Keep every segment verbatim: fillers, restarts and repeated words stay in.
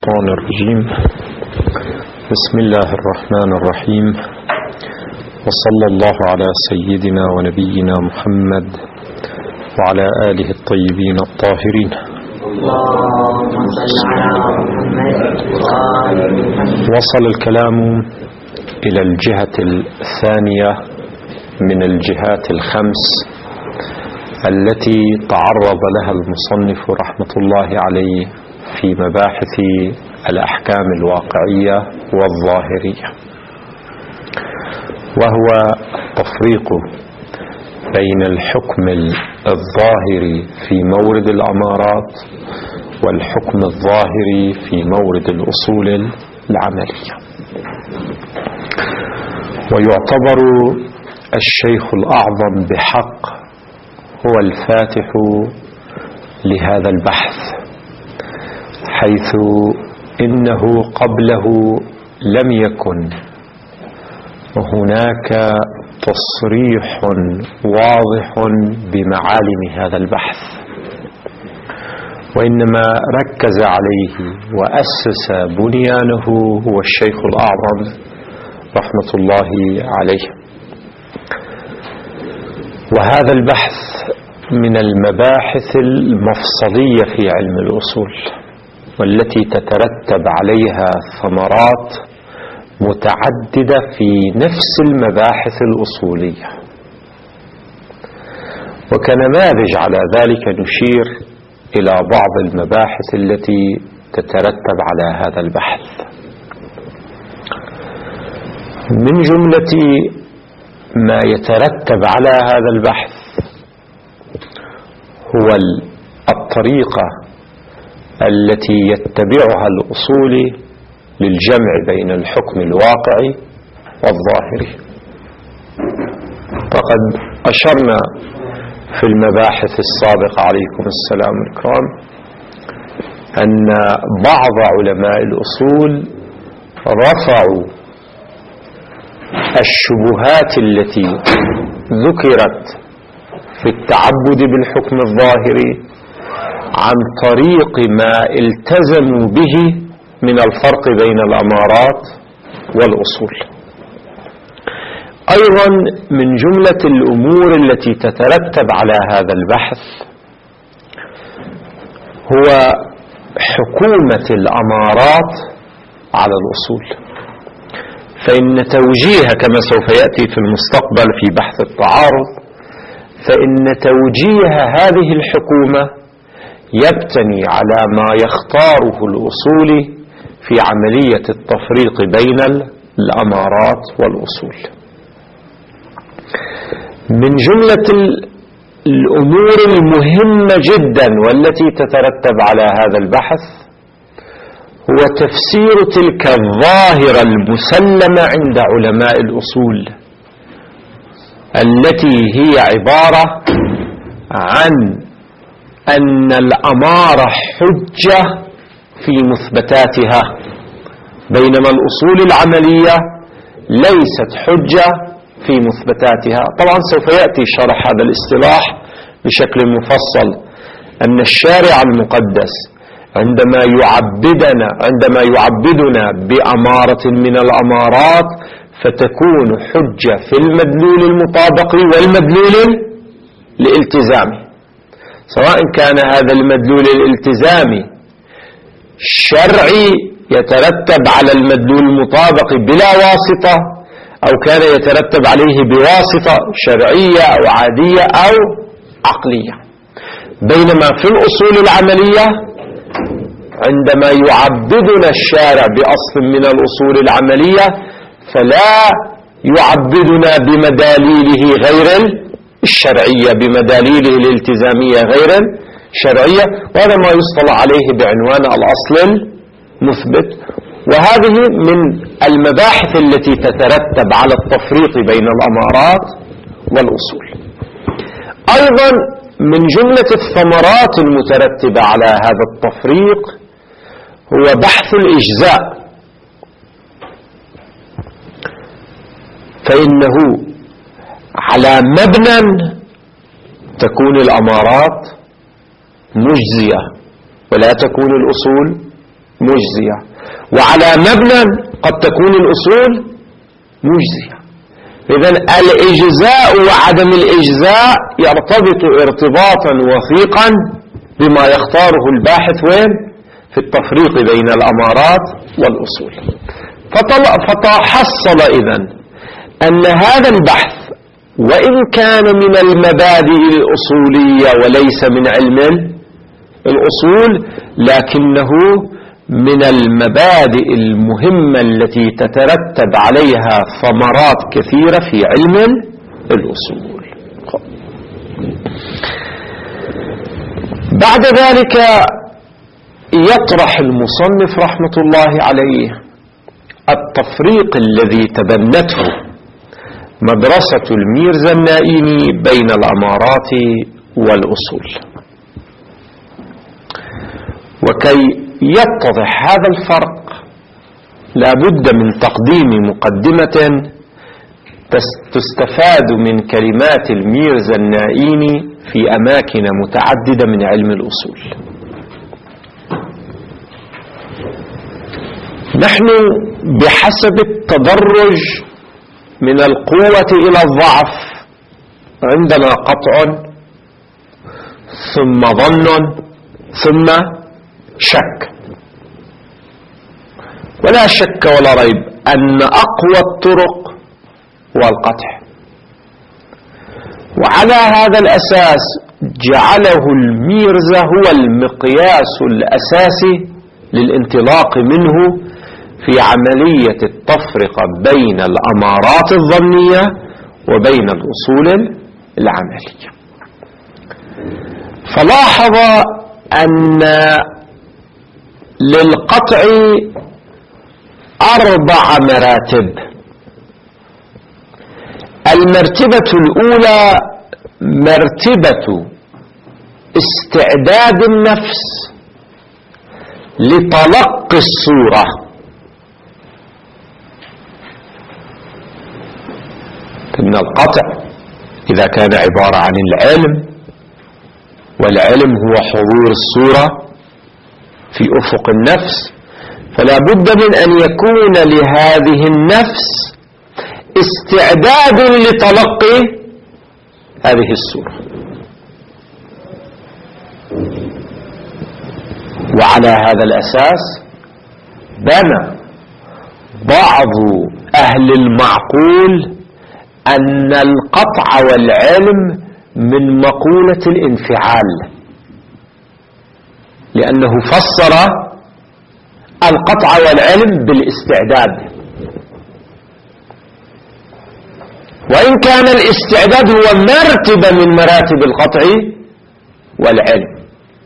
الشيطان الرجيم. بسم الله الرحمن الرحيم، وصلى الله على سيدنا ونبينا محمد وعلى آله الطيبين الطاهرين. وصل الكلام إلى الجهة الثانية من الجهات الخمس التي تعرض لها المصنف رحمة الله عليه في مباحث الأحكام الواقعية والظاهرية، وهو التفريق بين الحكم الظاهري في مورد الأمارات والحكم الظاهري في مورد الأصول العملية. ويعتبر الشيخ الأعظم بحق هو الفاتح لهذا البحث، حيث إنه قبله لم يكن هناك تصريح واضح بمعالم هذا البحث، وإنما ركز عليه وأسس بنيانه هو الشيخ الأعظم رحمة الله عليه. وهذا البحث من المباحث المفصلية في علم الأصول، والتي تترتب عليها ثمرات متعددة في نفس المباحث الأصولية. وكنماذج على ذلك نشير إلى بعض المباحث التي تترتب على هذا البحث. من جملة ما يترتب على هذا البحث هو الطريقة التي يتبعها الأصولي للجمع بين الحكم الواقعي والظاهري. فقد أشرنا في المباحث السابقة عليكم السلام الكرام أن بعض علماء الأصول رفعوا الشبهات التي ذكرت في التعبد بالحكم الظاهري عن طريق ما التزموا به من الفرق بين الأمارات والأصول. أيضا من جملة الأمور التي تترتب على هذا البحث هو حكومة الأمارات على الأصول، فإن توجيه كما سوف يأتي في المستقبل في بحث التعارض، فإن توجيه هذه الحكومة يبتني على ما يختاره الأصولي في عملية التفريق بين الأمارات والأصول. من جملة الأمور المهمة جدا والتي تترتب على هذا البحث هو تفسير تلك الظاهرة المسلمة عند علماء الأصول، التي هي عبارة عن أن الأمارة حجة في مثبتاتها، بينما الأصول العملية ليست حجة في مثبتاتها. طبعا سوف يأتي شرح هذا الاصطلاح بشكل مفصل، أن الشارع المقدس عندما يعبدنا عندما يعبدنا بأمارة من الأمارات فتكون حجة في المدلول المطابقي والمدلول الالتزامي، سواء كان هذا المدلول الالتزامي شرعي يترتب على المدلول المطابقي بلا واسطة، أو كان يترتب عليه بواسطة شرعية أو عادية أو عقلية. بينما في الأصول العملية عندما يعبدنا الشارع بأصل من الأصول العملية فلا يعبدنا بمداليله غير الشرعية، بمداليله الالتزامية غير الشرعية، وهذا ما يصطلح عليه بعنوان الأصل المثبت. وهذه من المباحث التي تترتب على التفريق بين الأمارات والأصول. أيضا من جملة الثمرات المترتبة على هذا التفريق هو بحث الإجزاء، فإنه على مبنى تكون الأمارات مجزية ولا تكون الأصول مجزية، وعلى مبنى قد تكون الأصول مجزية. إذن الإجزاء وعدم الإجزاء يرتبط ارتباطا وثيقا بما يختاره الباحث وين؟ في التفريق بين الأمارات والأصول. فتحصل إذن أن هذا البحث وإن كان من المبادئ الأصولية وليس من علم الأصول، لكنه من المبادئ المهمة التي تترتب عليها ثمرات كثيرة في علم الأصول. بعد ذلك يطرح المصنف رحمة الله عليه التفريق الذي تبنته مدرسة الميرزا النائيني بين الأمارات والأصول. وكي يتضح هذا الفرق لا بد من تقديم مقدمة تستفاد من كلمات الميرزا النائيني في أماكن متعددة من علم الأصول. نحن بحسب التدرج من القوة إلى الضعف عندنا قطع ثم ظن ثم شك، ولا شك ولا ريب أن أقوى الطرق هو القطع. وعلى هذا الأساس جعله الميرزا هو المقياس الأساسي للانطلاق منه في عملية التفرقة بين الأمارات الظنية وبين الأصول العملية. فلاحظ أن للقطع أربع مراتب. المرتبة الأولى مرتبة استعداد النفس لتلقي الصورة. إن القطع إذا كان عبارة عن العلم، والعلم هو حضور الصورة في أفق النفس، فلا بد من أن يكون لهذه النفس استعداد لتلقي هذه الصورة. وعلى هذا الأساس بنى بعض أهل المعقول أن القطع والعلم من مقولة الانفعال، لأنه فسر القطع والعلم بالاستعداد، وإن كان الاستعداد هو مرتبة من مراتب القطع والعلم.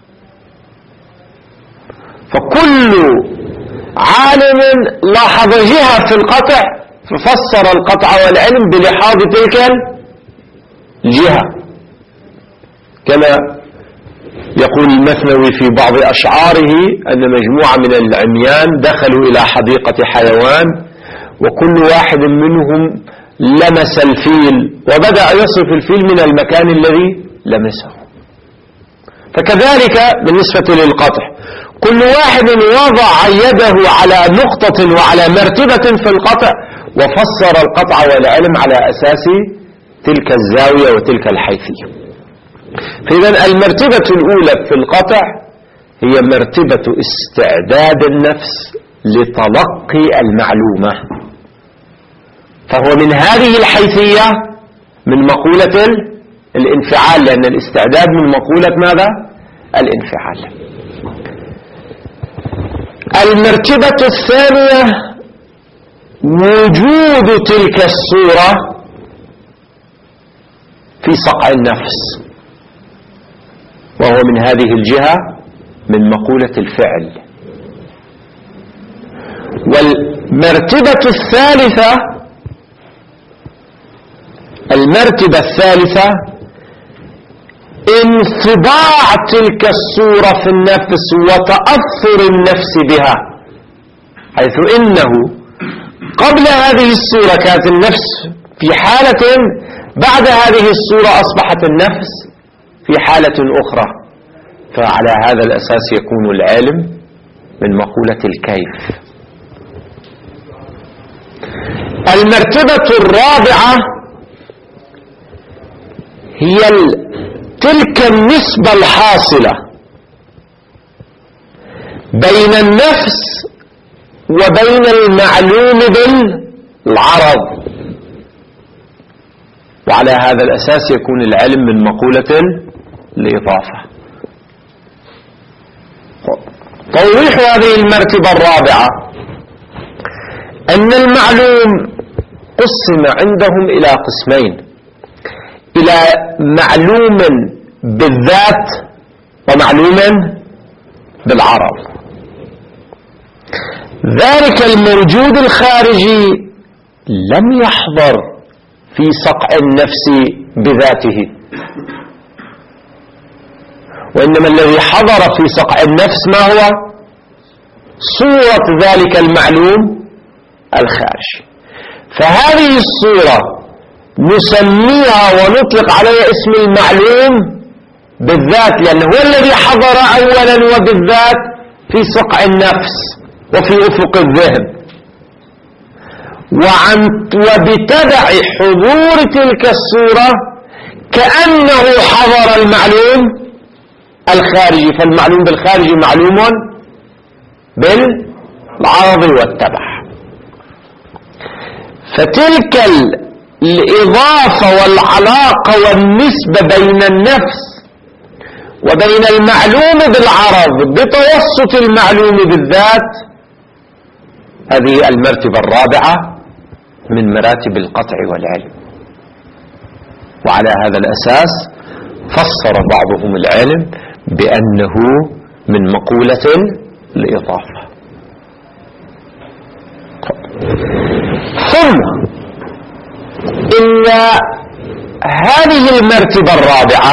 فكل عالم لاحظ جهة في القطع ففسر القطع والعلم بلحاظ تلك الجهة، كما يقول المثنوي في بعض أشعاره أن مجموعة من العميان دخلوا إلى حديقة حيوان، وكل واحد منهم لمس الفيل وبدأ يصف الفيل من المكان الذي لمسه. فكذلك بالنسبة للقطع، كل واحد وضع يده على نقطة وعلى مرتبة في القطع وفسر القطع والعلم على أساس تلك الزاوية وتلك الحيثية. فإذا المرتبة الأولى في القطع هي مرتبة استعداد النفس لتلقي المعلومة، فهو من هذه الحيثية من مقولة الانفعال، لأن الاستعداد من مقولة ماذا؟ الانفعال. المرتبة الثانية وجود تلك الصورة في صقع النفس، وهو من هذه الجهة من مقولة الفعل. والمرتبة الثالثة المرتبة الثالثة انطباع تلك الصورة في النفس وتأثر النفس بها، حيث إنه قبل هذه الصورة كانت النفس في حالة، بعد هذه الصورة أصبحت النفس في حالة أخرى. فعلى هذا الأساس يكون العلم من مقولة الكيف. المرتبة الرابعة هي تلك النسبة الحاصلة بين النفس وبين المعلوم بالعرض، وعلى هذا الأساس يكون العلم من مقولة الإضافة. توضيح هذه المرتبة الرابعة أن المعلوم قسم عندهم إلى قسمين: إلى معلوم بالذات ومعلوم بالعرض. ذلك الموجود الخارجي لم يحضر في صقع النفس بذاته، وإنما الذي حضر في صقع النفس ما هو؟ صورة ذلك المعلوم الخارجي. فهذه الصورة نسميها ونطلق عليها اسم المعلوم بالذات، لأنه هو الذي حضر أولا وبالذات في صقع النفس وفي أفق الذهن، وعن وبتبع حضور تلك الصورة كأنه حضر المعلوم الخارجي. فالمعلوم بالخارجي معلوم بالعرض والتبع. فتلك الإضافة والعلاقة والنسبة بين النفس وبين المعلوم بالعرض بتوسط المعلوم بالذات، هذه المرتبة الرابعة من مراتب القطع والعلم. وعلى هذا الأساس فسر بعضهم العلم بأنه من مقولة الإضافة. ثم إن هذه المرتبة الرابعة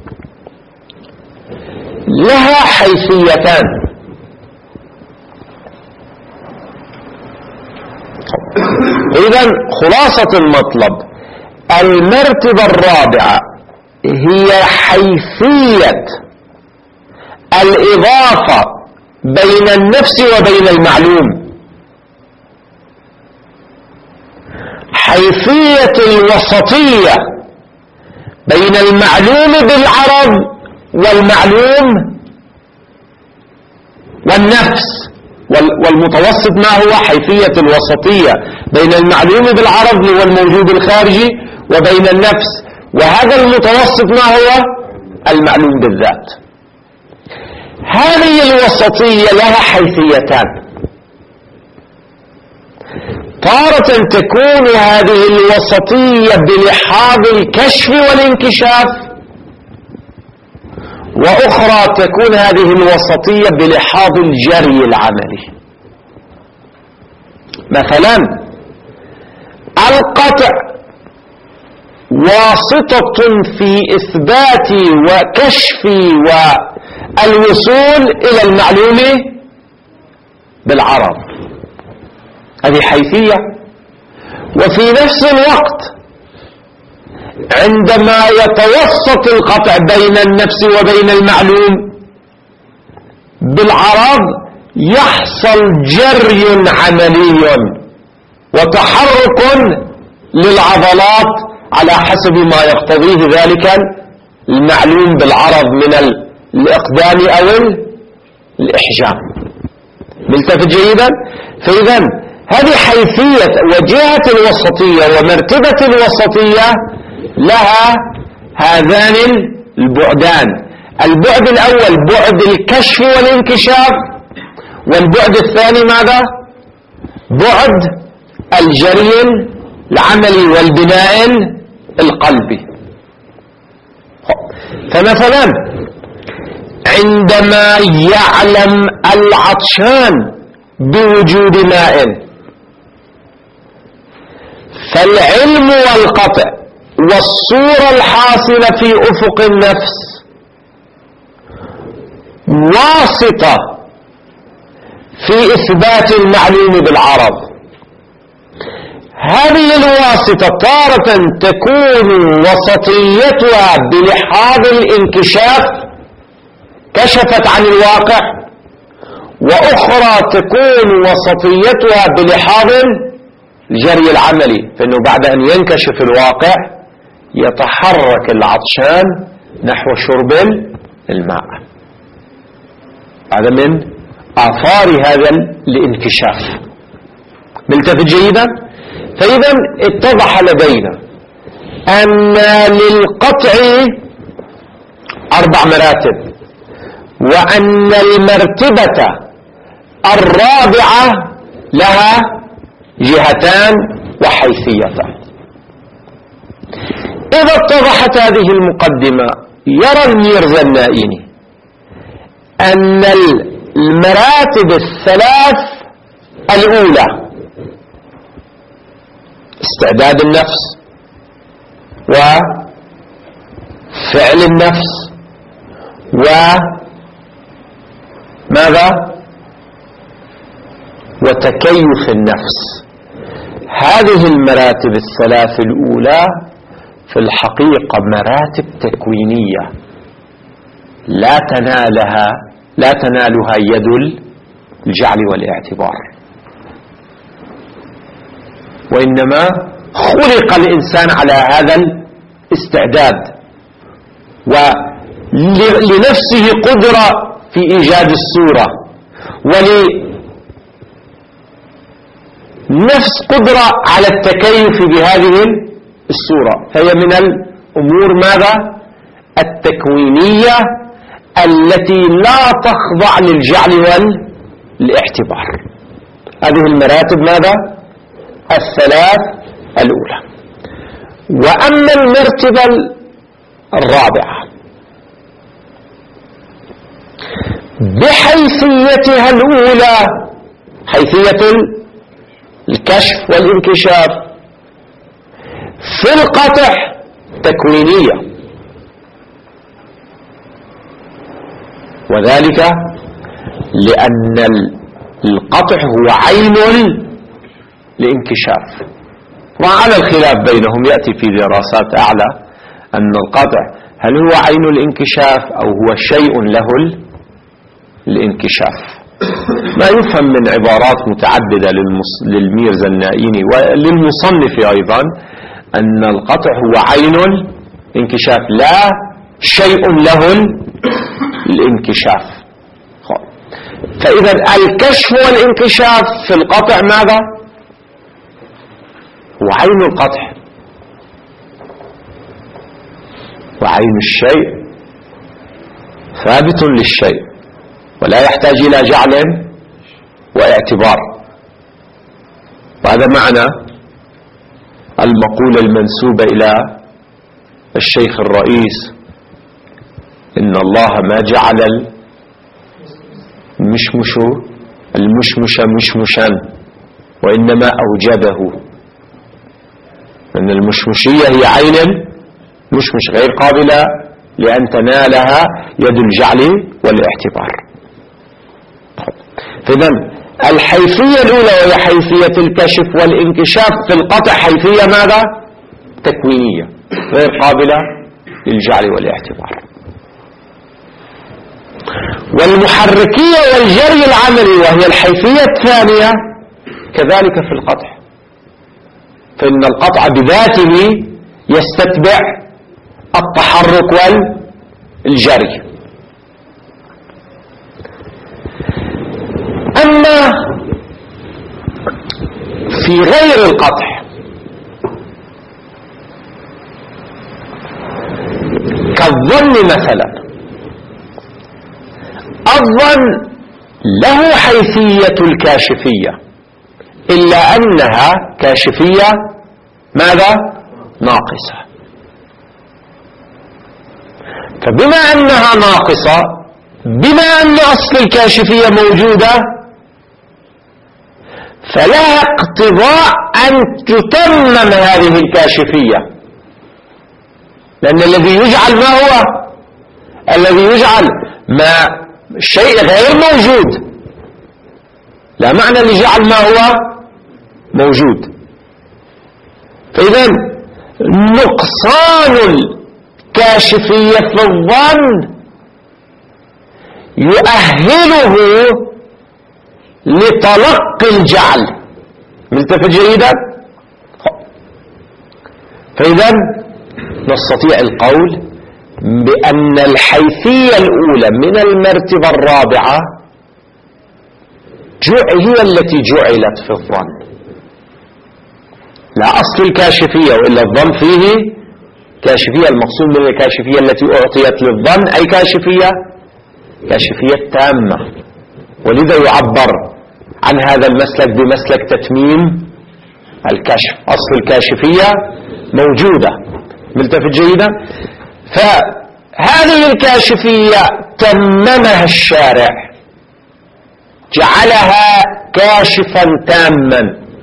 لها حيثيتان. إذن خلاصة المطلب: المرتبة الرابعة هي حيثية الإضافة بين النفس وبين المعلوم، حيثية الوسطية بين المعلوم بالعرض والمعلوم والنفس، والمتوسط ما هو؟ حيثية الوسطية بين المعلوم بالعرض والموجود الخارجي وبين النفس، وهذا المتوسط ما هو؟ المعلوم بالذات. هذه الوسطية لها حيثيتان: تارة تكون هذه الوسطية بلحاظ الكشف والانكشاف، وأخرى تكون هذه الوسطية بلحاظ الجري العملي. مثلا القطع واسطة في إثبات وكشف والوصول إلى المعلوم بالعرض، هذه حيثية. وفي نفس الوقت عندما يتوسط القطع بين النفس وبين المعلوم بالعرض يحصل جري عملي وتحرك للعضلات على حسب ما يقتضيه ذلك المعلوم بالعرض من الإقدام أو الإحجام. ملتفت جيدا؟ فإذا هذه حيثية وجهة الوسطية ومرتبة الوسطية لها هذان البعدان: البعد الأول بعد الكشف والانكشاف، والبعد الثاني ماذا؟ بعد الجري العملي والبناء القلبي. فمثلا عندما يعلم العطشان بوجود ماء، فالعلم والقطع والصورة الحاصلة في أفق النفس واسطة في إثبات المعلوم بالعرض. هذه الواسطة تارة تكون وسطيتها بلحاظ الانكشاف، كشفت عن الواقع، وأخرى تكون وسطيتها بلحاظ الجري العملي، فإنه بعد أن ينكشف الواقع يتحرك العطشان نحو شرب الماء. هذا من آثار هذا الانكشاف. ملتفت جيدا؟ فإذا اتضح لدينا أن للقطع أربع مراتب، وأن المرتبة الرابعة لها جهتان وحيثيتان. إذا اتضحت هذه المقدمة يرى الميرزا النائيني أن المراتب الثلاث الأولى استعداد النفس وفعل النفس وماذا وتكيف النفس، هذه المراتب الثلاث الأولى في الحقيقة مراتب تكوينية لا تنالها لا تنالها يد الجعل والاعتبار، وإنما خلق الإنسان على هذا الاستعداد ولنفسه قدرة في إيجاد الصورة، ولنفس قدرة على التكيف بهذه الصورة، فهي من الأمور ماذا التكوينية التي لا تخضع للجعل والاعتبار. هذه المراتب ماذا الثلاث الأولى. وأما المرتبة الرابعة بحيثيتها الأولى، حيثية الكشف والانكشاف، في القطع تكوينية، وذلك لأن القطع هو عين الانكشاف. وعلى الخلاف بينهم يأتي في دراسات أعلى أن القطع هل هو عين الانكشاف أو هو شيء له الانكشاف. ما يفهم من عبارات متعددة للميرزا النائيني وللمصنف أيضا أن القطع هو عين الانكشاف لا شيء له الانكشاف. فإذا الكشف والانكشاف في القطع ماذا هو عين القطع، وعين الشيء ثابت للشيء ولا يحتاج إلى جعل واعتبار. وهذا معنى المقولة المنسوبة إلى الشيخ الرئيس إن الله ما جعل المشمش المشمش مشمشا وإنما أوجده، أن المشمشية هي عين مشمش غير قابلة لأن تنالها يد الجعل والاعتبار. فإذا الحيثية الأولى وهي حيثية الكشف والانكشاف في القطع حيثية ماذا تكوينية غير قابلة للجعل والاعتبار. والمحركية والجري العملي وهي الحيثية الثانية كذلك في القطع، فإن القطع بذاته يستتبع التحرك والجري. أما في غير القطع كالظن مثلا، الظن له حيثية الكاشفية إلا أنها كاشفية ماذا ناقصة. فبما أنها ناقصة، بما أن أصل الكاشفية موجودة، فلها اقتضاء أن تتمم هذه الكاشفية، لأن الذي يجعل ما هو الذي يجعل ما شيء غير موجود، لا معنى لجعل ما هو موجود. فإذا نقصان الكاشفية في الظن يؤهله لتلقي الجعل. ملتفت جيدا؟ فإذا نستطيع القول بأن الحيثية الأولى من المرتبة الرابعة هي التي جعلت في الظن، لا أصل الكاشفية، وإلا الظن فيه كاشفية. المقصود من الكاشفية التي أعطيت للظن أي كاشفية كاشفية تامة، ولذا يعبر عن هذا المسلك بمسلك تتميم الكشف. أصل الكاشفية موجودة. ملتفت جيدا؟ فهذه الكاشفية تممها الشارع، جعلها كاشفا تاما.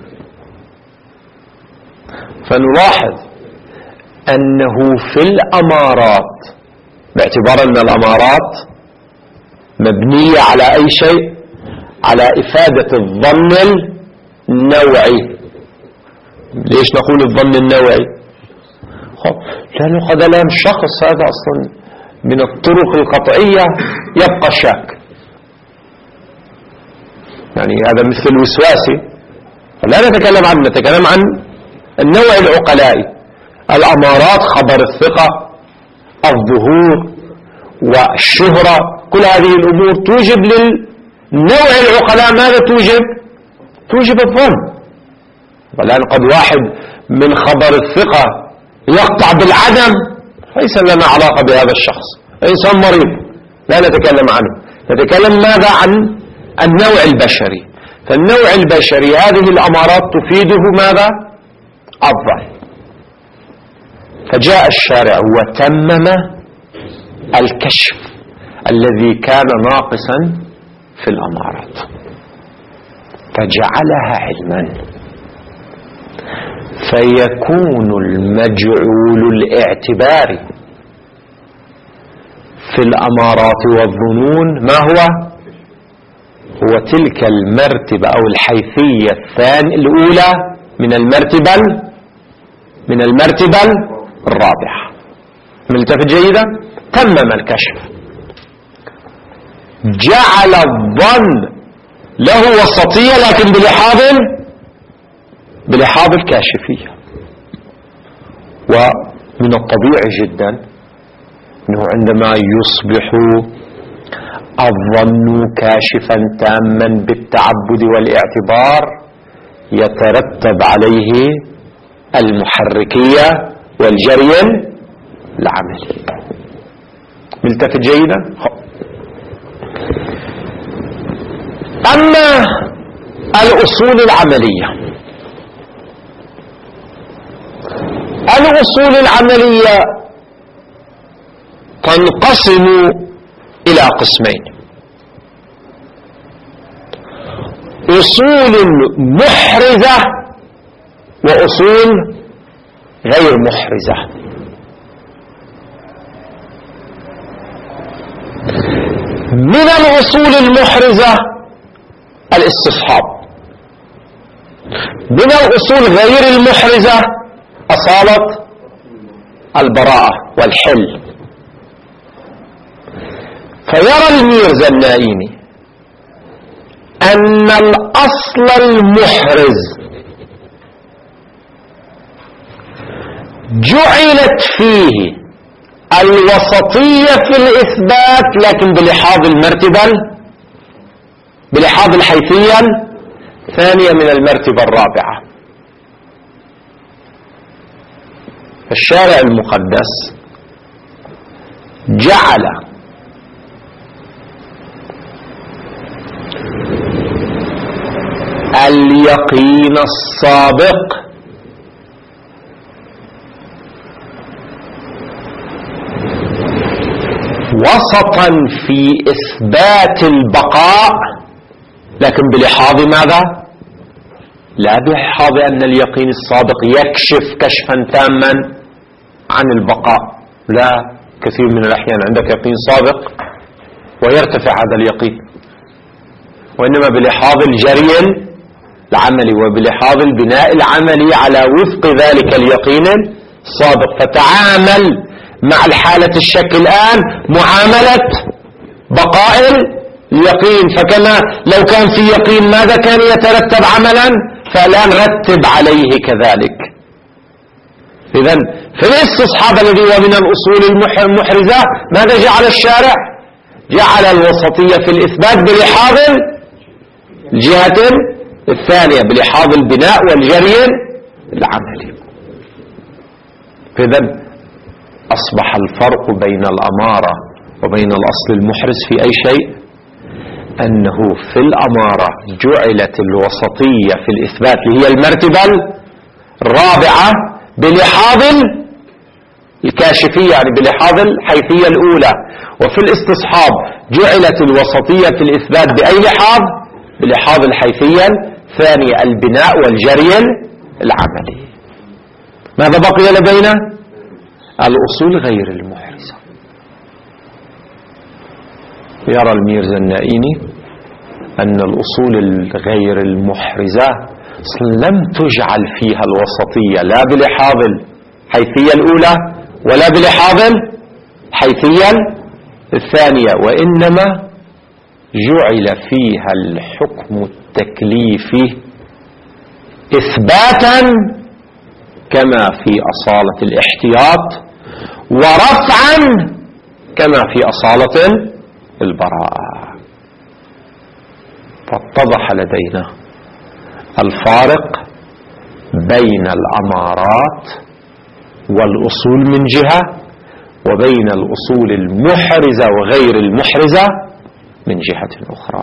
فنلاحظ أنه في الأمارات، باعتبار أن الأمارات مبنية على أي شيء، على إفادة الظن النوعي. ليش نقول الظن النوعي؟ لأنه قد لا الشخص هذا أصلا من الطرق القطعية يبقى شاك، يعني هذا مثل الوسواسي، فلا نتكلم عنه، نتكلم عن النوع العقلائي. الأمارات، خبر الثقة، الظهور والشهرة، كل هذه الأمور توجب للنوع العقلاء ماذا توجب؟ توجب الظن. والآن قد واحد من خبر الثقة يقطع بالعدم، ليس لنا علاقة بهذا الشخص، إنسان مريض لا نتكلم عنه، نتكلم ماذا؟ عن النوع البشري. فالنوع البشري هذه الأمارات تفيده ماذا؟ الظن. فجاء الشارع وتمم الكشف الذي كان ناقصا في الأمارات، فجعلها علما، فيكون المجعول الاعتباري في الأمارات والظنون ما هو؟ هو تلك المرتبة أو الحيثية الثانية الأولى من المرتبة من المرتبة الرابعة. ملتفت جيدا؟ تمم الكشف، جعل الظن له وسطية لكن بلحاظ بلحاظ الكاشفية. ومن الطبيعي جدا أنه عندما يصبح الظن كاشفا تاما بالتعبد والاعتبار يترتب عليه المحركية والجري العملي. ملتفت جيدا؟ أما الأصول العملية، الأصول العملية تنقسم إلى قسمين: أصول محرزة وأصول غير محرزة. من الأصول المحرزة الاستصحاب، من الأصول غير المحرزة أصالة البراءة والحل. فيرى الميرزا النائيني أن الأصل المحرز جعلت فيه الوسطية في الإثبات، لكن بلحاظ المرتبة بلحاظ الحيثية الثانية من المرتبة الرابعة. الشارع المقدس جعل اليقين السابق وسطا في إثبات البقاء، لكن بلحاظ ماذا؟ لا بلحاظ أن اليقين السابق يكشف كشفا تاما عن البقاء، لا، كثير من الأحيان عندك يقين سابق ويرتفع هذا اليقين، وإنما بلحاظ الجري العملي وبلحاظ البناء العملي على وفق ذلك اليقين السابق. فتعامل مع الحالة الشك الآن معاملة بقاء اليقين، فكما لو كان في يقين ماذا كان يترتب عملا، فلا نرتب عليه كذلك. إذن في الاستصحاب الذي هو من الأصول المحرزة ماذا جعل الشارع؟ جعل الوسطية في الإثبات بلحاظ الجهة الثانية، بلحاظ البناء والجري العملي. إذن أصبح الفرق بين الأمارة وبين الأصل المحرز في أي شيء؟ أنه في الأمارة جعلت الوسطية في الإثبات اللي هي المرتبة الرابعة بلحاظ الكاشفية، يعني بلحاظ الحيثية الأولى، وفي الاستصحاب جعلت الوسطية في الإثبات بأي لحاظ؟ بلحاظ الحيثية الثانية، البناء والجري العملي. ماذا بقي لدينا؟ الأصول غير المحرزة. يرى الميرزا النائيني أن الأصول الغير المحرزة لم تجعل فيها الوسطية لا بلحاظ الحيثية الأولى ولا بلحاظ الحيثية الثانية، وإنما جعل فيها الحكم التكليفي إثباتا كما في أصالة الاحتياط، ورفعا كما في أصالة البراءة. فاتضح لدينا الفارق بين الأمارات والأصول من جهة، وبين الأصول المحرزة وغير المحرزة من جهة أخرى.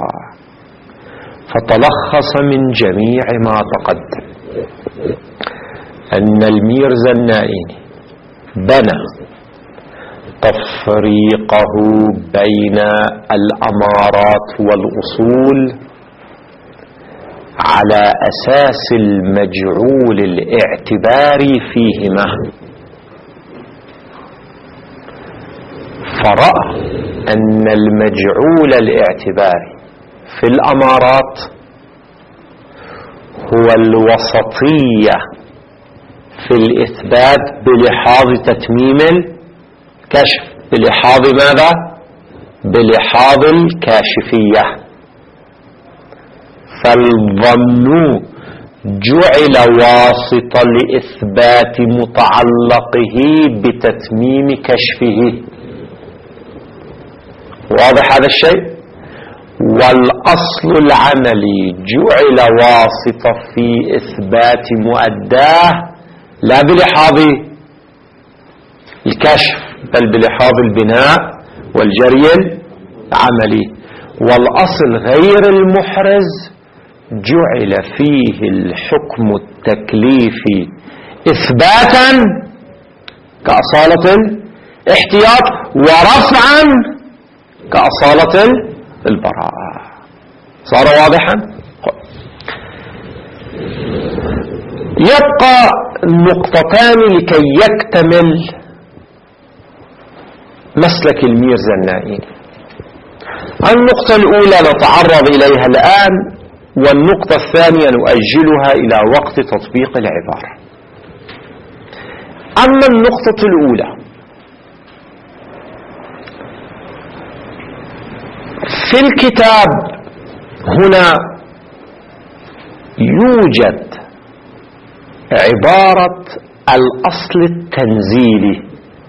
فتلخص من جميع ما تقدم أن الميرزا النائيني بنى تفريقه بين الأمارات والأصول على أساس المجعول الاعتباري فيهما، فرأى أن المجعول الاعتباري في الأمارات هو الوسطية في الإثبات بلحاظ تتميم الكشف، بلحاظ ماذا؟ بلحاظ الكاشفية. فالظن جعل واسطة لإثبات متعلقه بتتميم كشفه. واضح هذا الشيء؟ والأصل العملي جعل واسطة في إثبات مؤداه لا بلحاظ الكشف بل بلحاظ البناء والجري العملي. والأصل غير المحرز جعل فيه الحكم التكليفي إثباتا كأصالة الاحتياط، ورفعا كأصالة البراءة. صار واضحا؟ يبقى نقطتان لكي يكتمل مسلك الميرزا النائيني. النقطة الأولى نتعرض إليها الآن، والنقطة الثانية نؤجلها إلى وقت تطبيق العبارة. أما النقطة الأولى في الكتاب هنا يوجد عبارة الأصل التنزيلي،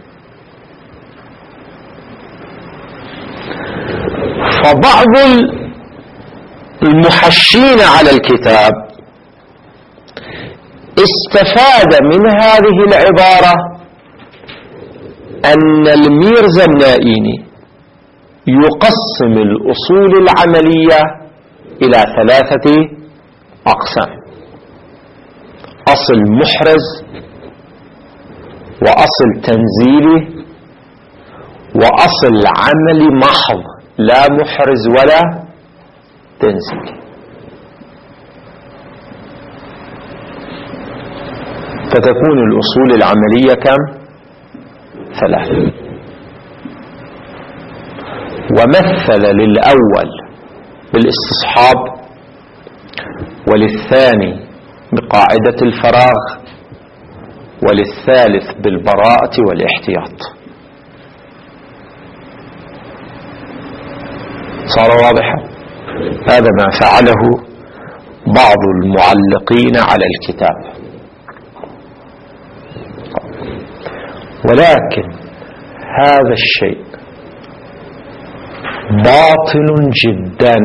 فبعض المحشين على الكتاب استفاد من هذه العبارة أن الميرزا النائيني يقسم الأصول العملية إلى ثلاثة أقسام: أصل محرز، وأصل تنزيلي، وأصل عملي محض لا محرز ولا تنزيلي. فتكون الأصول العملية كم؟ ثلاثة. ومثل للأول بالاستصحاب، وللثاني بقاعدة الفراغ، وللثالث بالبراءة والاحتياط. صار واضحا؟ هذا ما فعله بعض المعلقين على الكتاب. ولكن هذا الشيء باطل جدا،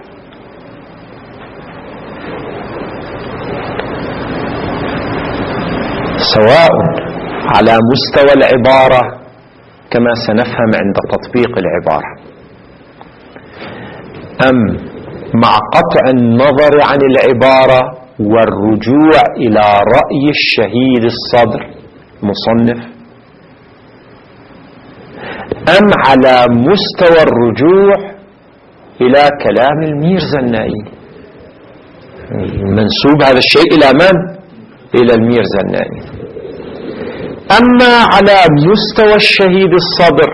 سواء على مستوى العبارة كما سنفهم عند تطبيق العبارة، أم مع قطع النظر عن العبارة والرجوع إلى رأي الشهيد الصدر مصنف، أم على مستوى الرجوع إلى كلام الميرزا النائي. منسوب هذا الشيء إلى من؟ إلى الميرزا النائي. أما على مستوى الشهيد الصدر،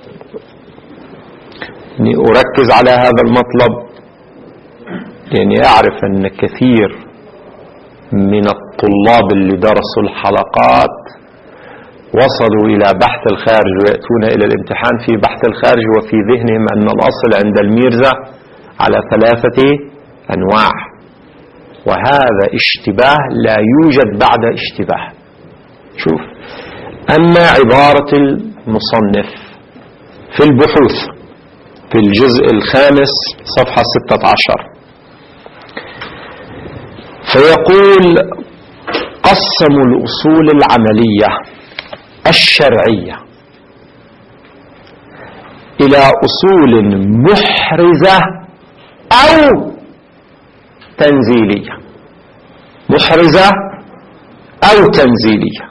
أني أركز على هذا المطلب لأني أعرف أن كثير من الطلاب اللي درسوا الحلقات وصلوا إلى بحث الخارج ويأتون إلى الامتحان في بحث الخارج وفي ذهنهم أن الأصل عند الميرزا على ثلاثة أنواع، وهذا اشتباه لا يوجد بعد اشتباه. شوف، أما عبارة المصنف في البحوث في الجزء الخامس صفحة ستة عشر فيقول: قسموا الأصول العملية الشرعية إلى أصول محرزة أو تنزيلية، محرزة أو تنزيلية،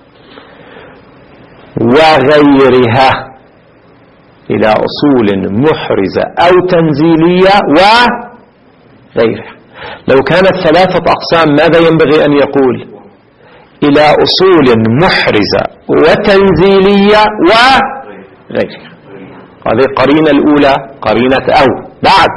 وغيرها إلى أصول محرزة أو تنزيلية وغيرها. لو كانت ثلاثة أقسام ماذا ينبغي أن يقول؟ إلى أصول محرزة وتنزيلية وغيرها. هذه قرينة الأولى، قرينة أو. بعد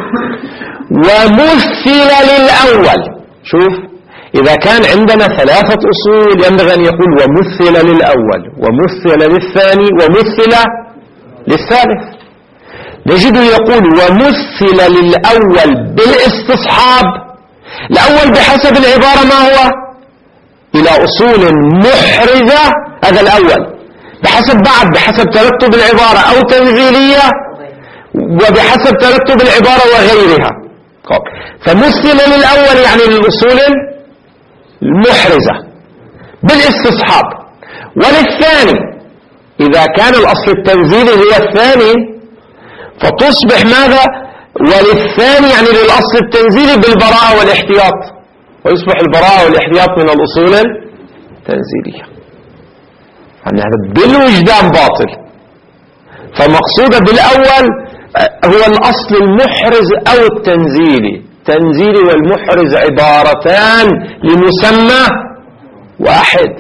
ومثل للأول. شوف، إذا كان عندنا ثلاثة أصول ينبغي أن يقول ومثل للأول ومثل للثاني ومثل للثالث. نجد يقول ومثل للأول بالاستصحاب. الأول بحسب العبارة ما هو؟ إلى أصول محرزة، هذا الأول. بحسب بعد بحسب ترتب العبارة أو تنزيلية، وبحسب ترتب العبارة وغيرها. فمثل للأول يعني للأصول المحرزة بالاستصحاب. وللثاني إذا كان الأصل التنزيلي هو الثاني فتصبح ماذا؟ وللثاني يعني للأصل التنزيلي بالبراءة والاحتياط، ويصبح البراءة والاحتياط من الأصول التنزيلية. يعني هذا بالوجدان باطل. فمقصودة بالأول هو الأصل المحرز أو التنزيلي. التنزيلي والمحرز عبارتان لمسمى واحد.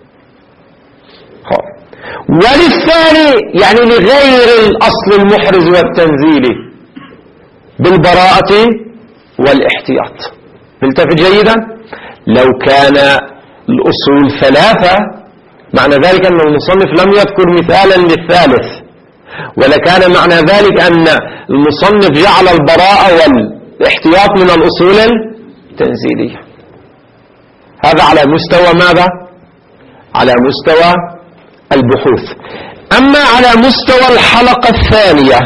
وللثاني يعني لغير الأصل المحرز والتنزيلي بالبراءة والاحتياط. نلتفت جيدا. لو كان الأصول ثلاثة معنى ذلك أن المصنف لم يذكر مثالا للثالث، ولكان معنى ذلك أن المصنف جعل البراءة والاحتياط من الأصول التنزيلية. هذا على مستوى ماذا؟ على مستوى البحوث. أما على مستوى الحلقة الثانية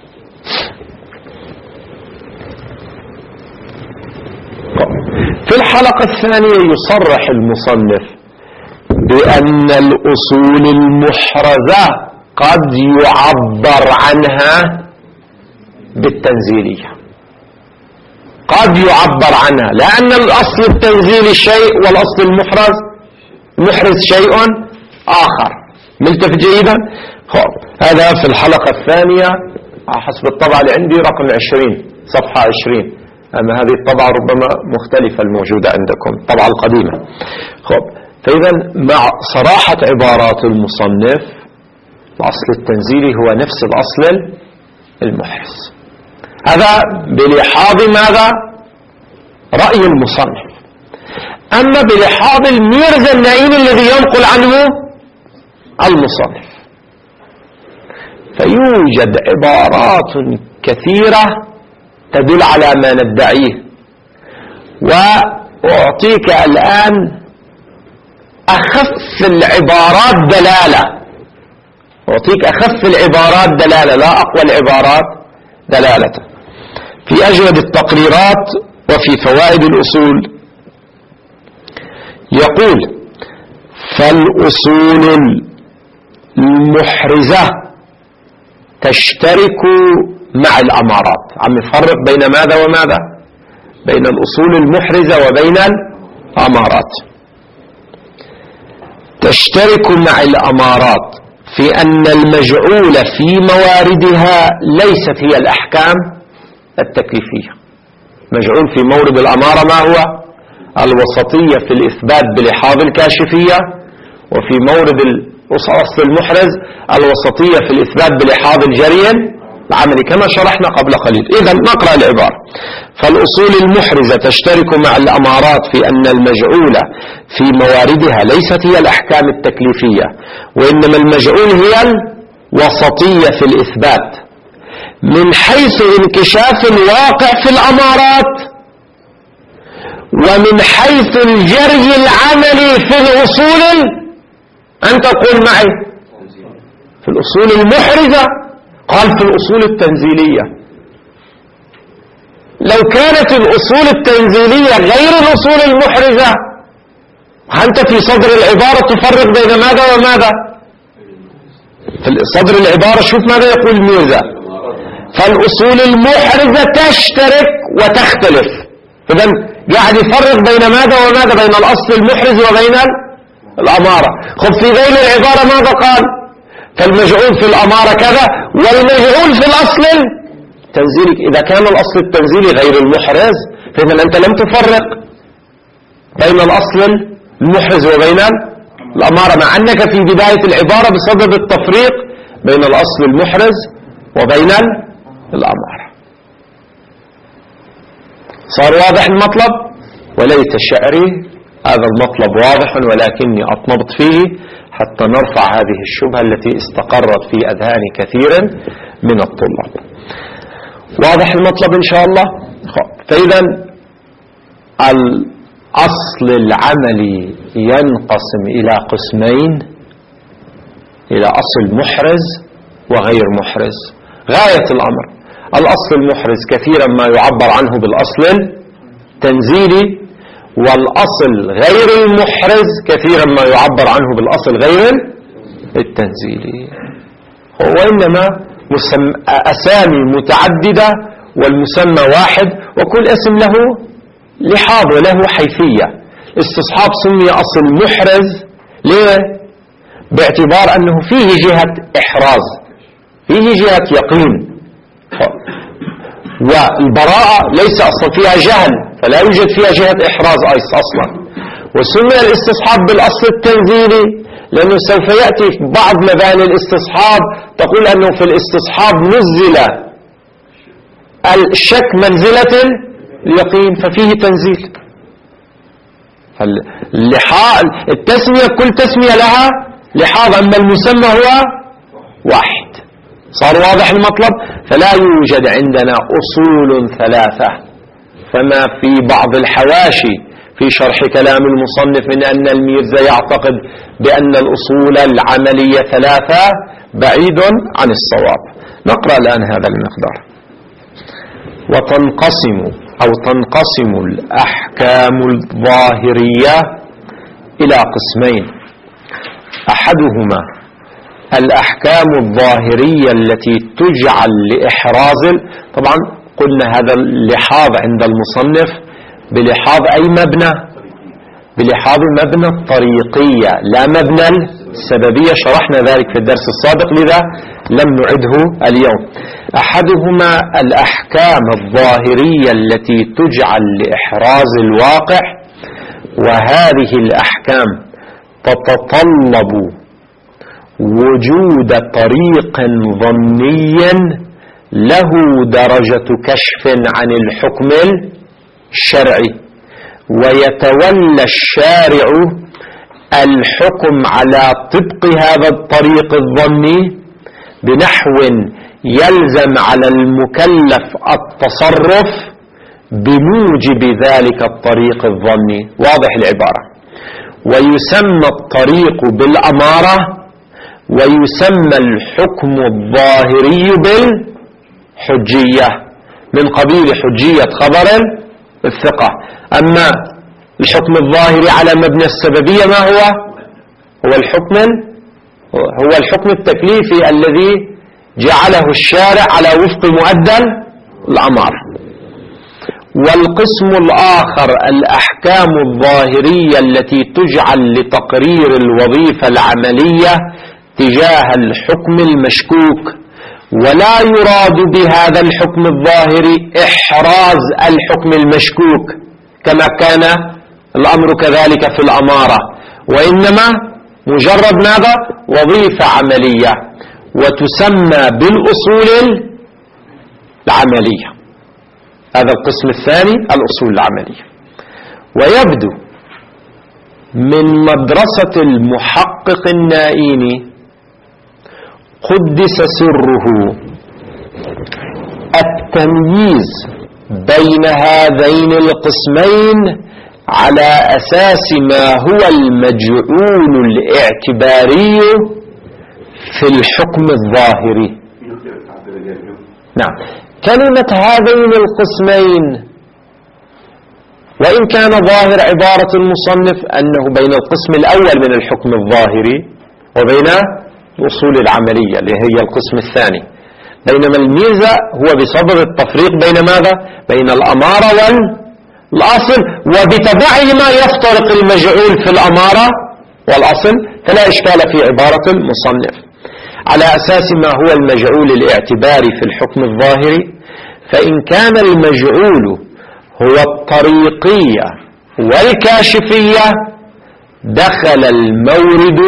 في الحلقة الثانية يصرح المصنف بأن الأصول المحرزة قد يعبر عنها بالتنزيلية، قد يعبر عنها، لأن الأصل التنزيلي شيء والأصل المحرز محرز شيء آخر. ملتفت جيدا؟ هذا في الحلقة الثانية حسب الطبعة اللي عندي رقم عشرين صفحة عشرين، أما هذه الطبعة ربما مختلفة الموجودة عندكم الطبعة القديمة. خب، فإذا مع صراحة عبارات المصنف الأصل التنزيلي هو نفس الأصل المحرز. هذا بلحاظ ماذا؟ رأي المصنف. أما بلحاظ الميرزا النائين الذي ينقل عنه المصنف فيوجد عبارات كثيرة تدل على ما ندعيه. وأعطيك الآن أخف العبارات دلالة، أعطيك أخف العبارات دلالة لا أقوى العبارات دلالة. في أجود التقريرات وفي فوائد الأصول يقول: فالأصول المحرزة تشترك مع الأمارات. عم يفرق بين ماذا وماذا؟ بين الأصول المحرزة وبين الأمارات. تشترك مع الأمارات في أن المجعول في مواردها ليست هي الأحكام التكليفية. مجعول في مورد الأمارة ما هو؟ الوسطية في الإثبات بلحاظ الكاشفية، وفي مورد الأصل المحرز الوسطية في الإثبات بلحاظ الجري العملي كما شرحنا قبل قليل. إذن نقرأ العبارة: فالأصول المحرزة تشترك مع الأمارات في أن المجعول في مواردها ليست هي الأحكام التكليفية، وإنما المجعول هي الوسطية في الإثبات من حيث انكشاف الواقع في الأمارات، ومن حيث الجري العملي في الأصول. أنت قل معي في الأصول المحرزة، قال في الأصول التنزيلية. لو كانت الأصول التنزيلية غير الأصول المحرزة، أنت في صدر العبارة تفرق بين ماذا وماذا؟ في صدر العبارة شوف ماذا يقول ميرزا: فالأصول المحرزة تشترك وتختلف. إذن قاعد يفرق بين ماذا وماذا؟ بين الأصل المحرز وبين الأمارة. خب في ذيل العبارة ماذا قال؟ فالمجعول في الأمارة كذا والمجعول في الأصل التنزيلي. إذا كان الأصل التنزيلي غير المحرز فإذا أنت لم تفرق بين الأصل المحرز وبين الأمارة، مع أنك في بداية العبارة بصدد التفريق بين الأصل المحرز وبين الأمارة. صار واضح المطلب؟ وليت شعري هذا المطلب واضح، ولكني أطنبت فيه حتى نرفع هذه الشبهة التي استقرت في أذهان كثير من الطلاب. واضح المطلب إن شاء الله؟ فإذا الأصل العملي ينقسم إلى قسمين: إلى أصل محرز وغير محرز. غاية الأمر الأصل المحرز كثيرا ما يعبر عنه بالأصل التنزيلي، والأصل غير المحرز كثيرا ما يعبر عنه بالأصل غير التنزيلي. وإنما أسامي متعددة والمسمى واحد، وكل اسم له لحاظ وله حيثية. استصحاب سمي أصل محرز ليه؟ باعتبار أنه فيه جهة إحراز، فيه جهة يقين، والبراءة ليس أصلا فيها جهل، فلا يوجد فيها جهة إحراز أصلا. وسمي الاستصحاب بالأصل التنزيلي لأنه سوف يأتي في بعض مباني الاستصحاب تقول أنه في الاستصحاب نزل الشك منزلة اليقين ففيه تنزيل. التسمية كل تسمية لها لحاظ، أما المسمى هو واحد. صار واضح المطلب؟ فلا يوجد عندنا أصول ثلاثة، فما في بعض الحواشي في شرح كلام المصنف من أن الميرزا يعتقد بأن الأصول العملية ثلاثة بعيد عن الصواب. نقرأ الآن هذا المقدار: وتنقسم أو تنقسم الأحكام الظاهرية إلى قسمين: أحدهما الأحكام الظاهرية التي تجعل لإحراز. طبعا قلنا هذا اللحاظ عند المصنف بلحاظ أي مبنى؟ بلحاظ مبنى الطريقية لا مبنى السببية. شرحنا ذلك في الدرس السابق لذا لم نعده اليوم. أحدهما الأحكام الظاهرية التي تجعل لإحراز الواقع، وهذه الأحكام تتطلب وجود طريق ظني له درجة كشف عن الحكم الشرعي، ويتولى الشارع الحكم على طبق هذا الطريق الظني بنحو يلزم على المكلف التصرف بموجب ذلك الطريق الظني. واضح العبارة. ويسمى الطريق بالأمارة، ويسمى الحكم الظاهري بالحجية من قبيل حجية خبر الثقة. أما الحكم الظاهري على مبنى السببية ما هو؟ هو الحكم هو الحكم التكليفي الذي جعله الشارع على وفق مؤدى الأمارة. والقسم الآخر الأحكام الظاهرية التي تجعل لتقرير الوظيفة العملية تجاه الحكم المشكوك، ولا يراد بهذا الحكم الظاهري إحراز الحكم المشكوك كما كان الأمر كذلك في الأمارة، وإنما مجرد ماذا؟ وظيفة عملية، وتسمى بالأصول العملية. هذا القسم الثاني الأصول العملية. ويبدو من مدرسة المحقق النائيني قدس سره التمييز بين هذين القسمين على أساس ما هو المجعول الاعتباري في الحكم الظاهري. نعم، كلمة هذين القسمين وإن كان ظاهر عبارة المصنف أنه بين القسم الأول من الحكم الظاهري وبين الأصول العملية اللي هي القسم الثاني، بينما الميزة هو بصدد التفريق بين ماذا؟ بين الأمارة والأصل، وبتبعه ما يفترق المجعول في الأمارة والأصل، فلا إشكال في عبارة المصنف. على أساس ما هو المجعول الاعتباري في الحكم الظاهري، فإن كان المجعول هو الطريقية والكاشفية دخل المورد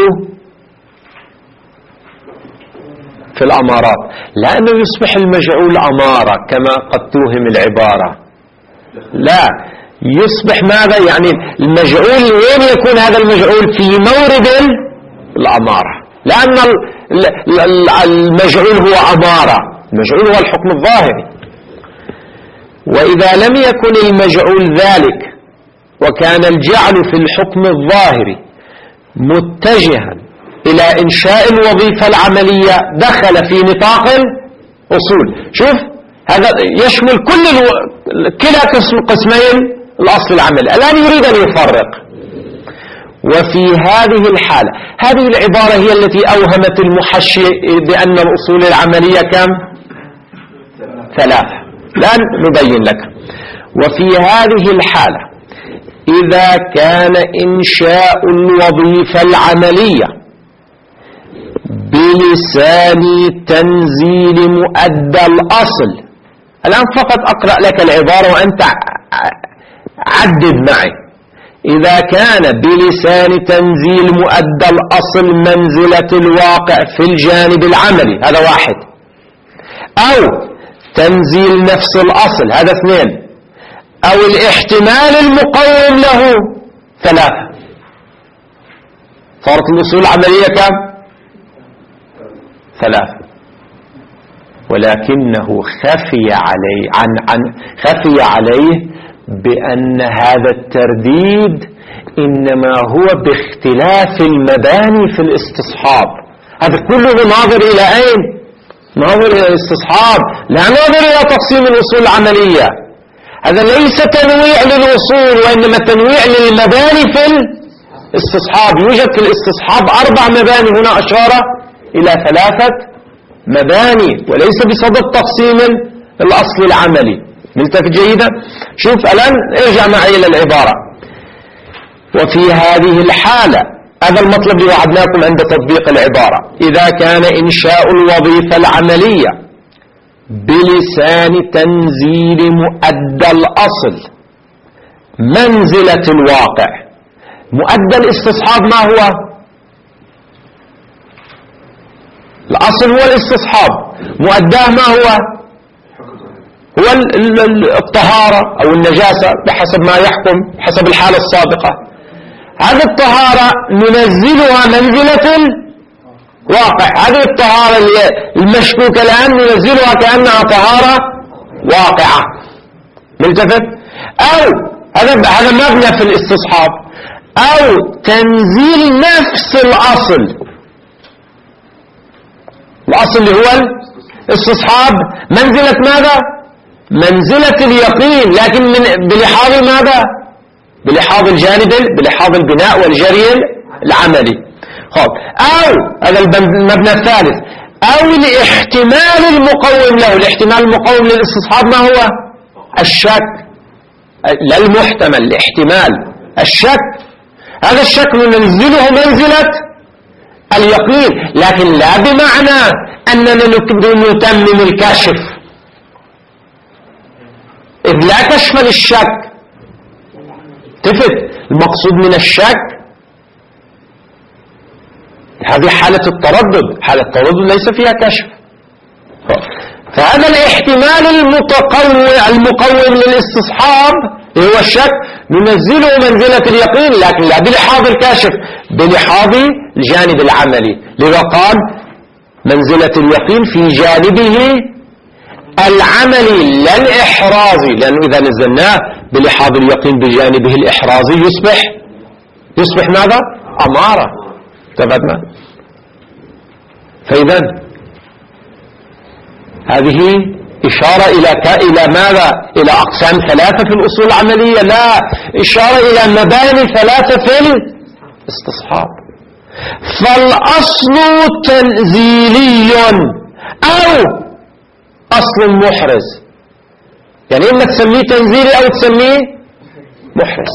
في الأمارات، لأنه يصبح المجعول أمارة كما قد توهم العبارة. لا، يصبح ماذا؟ يعني المجعول وين يكون هذا المجعول؟ في مورد الأمارة، لأن المجعول هو أمارة، المجعول هو الحكم الظاهري. وإذا لم يكن المجعول ذلك وكان الجعل في الحكم الظاهري متجها إلى إنشاء الوظيفة العملية دخل في نطاق الأصول. شوف، هذا يشمل كل الو... كلا قسمين الأصل العملي. الآن يريد أن يفرق. وفي هذه الحالة، هذه العبارة هي التي أوهمت المحشي بأن الأصول العملية كم؟ ثلاثة. الآن نبين لك. وفي هذه الحالة إذا كان إنشاء الوظيفة العملية بلسان تنزيل مؤدى الأصل، الآن فقط أقرأ لك العبارة وأنت عدد معي. إذا كان بلسان تنزيل مؤدى الأصل منزلة الواقع في الجانب العملي، هذا واحد، أو تنزيل نفس الأصل، هذا اثنين، أو الاحتمال المقوم له، ثلاثة. صارت الأصول العملية كم؟ ثلاثة. ولكنه خفي عليه عن عن خفي عليه بأن هذا الترديد إنما هو باختلاف المباني في الاستصحاب. هذا كله ناظر إلى أين؟ ناظر إلى الاستصحاب، لا ناظر إلى تقسيم الأصول العملية. هذا ليس تنويع للأصول، وإنما تنويع للمباني في الاستصحاب. يوجد في الاستصحاب أربع مباني، هنا أشار إلى ثلاثة مباني، وليس بصدد تقسيم الأصل العملي. ملتفت جيدا؟ شوف الآن ارجع معي إلى العبارة. وفي هذه الحالة، هذا المطلب اللي وعدناكم عند تطبيق العبارة، إذا كان إنشاء الوظيفة العملية بلسان تنزيل مؤدى الأصل منزلة الواقع. مؤدى الاستصحاب ما هو؟ الأصل هو الاستصحاب، مؤداه ما هو؟ هو الطهارة أو النجاسة بحسب ما يحكم حسب الحالة السابقة. هذه الطهارة ننزلها منزلة واقع. هذه الطهارة المشكوكة الآن ننزلها كأنها طهارة واقعة. ملتفت؟ أو هذا هذا مبنى في الاستصحاب، أو تنزيل نفس الأصل، الأصل اللي هو الاستصحاب منزلة ماذا؟ منزلة اليقين، لكن من بلحاظ ماذا؟ بلحاظ الجانب، بلحاظ البناء والجري العملي. خب. أو هذا المبنى الثالث، أو الاحتمال المقوم له. الاحتمال المقوم للاستصحاب ما هو؟ الشك، لا المحتمل، الاحتمال الشك. هذا الشك ننزله منزلة اليقين، لكن لا بمعنى أننا نتمم الكشف، إذ لا كشف للشك. تفت المقصود من الشك هذه حالة التردد، حالة التردد ليس فيها كشف. فهذا الاحتمال المتقوم المقوم للاستصحاب هو الشك ننزله منزلة اليقين، لكن لا بلحاظ الكاشف، بلحاظ الجانب العملي. لذا قال منزلة اليقين في جانبه العملي لا الإحرازي، لأنه إذا نزلناه بلحاظ اليقين بجانبه الإحرازي يصبح يصبح ماذا؟ أمارة. تفهمنا؟ فإذا هذه إشارة إلى إلى ماذا؟ إلى أقسام ثلاثة في الأصول العملية، لا إشارة إلى مباني ثلاثة في الاستصحاب. فالأصل تنزيلي أو أصل محرز، يعني إما تسميه تنزيلي أو تسميه محرز.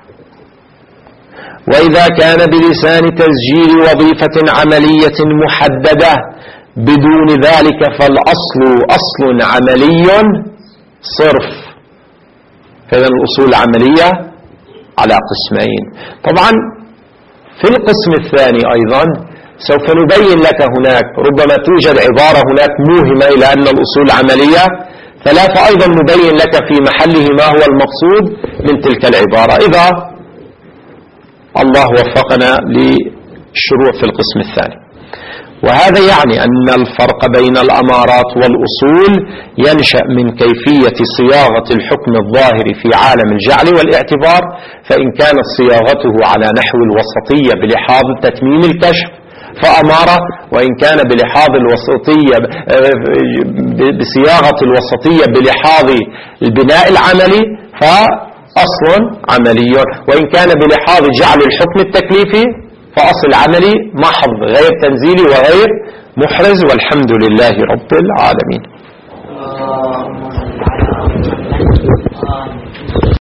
وإذا كان بلسان تسجيل وظيفة عملية محددة بدون ذلك فالأصل أصل عملي صرف. فإذا الأصول العملية على قسمين. طبعا في القسم الثاني أيضا سوف نبين لك هناك، ربما توجد عبارة هناك موهمة إلى أن الأصول العملية ثلاثة، أيضا نبين لك في محله ما هو المقصود من تلك العبارة إذا الله وفقنا للشروع في القسم الثاني. وهذا يعني أن الفرق بين الأمارات والأصول ينشأ من كيفية صياغة الحكم الظاهر في عالم الجعل والاعتبار، فإن كانت صياغته على نحو الوسطية بلحاظ تتميم الكشف فأمارة، وإن كان بلحاظ الوسطية بصياغة الوسطية بلحاظ البناء العملي فأصل عملي، وإن كان بلحاظ جعل الحكم التكليفي فأصل عملي محض غير تنزيلي وغير محرز. والحمد لله رب العالمين.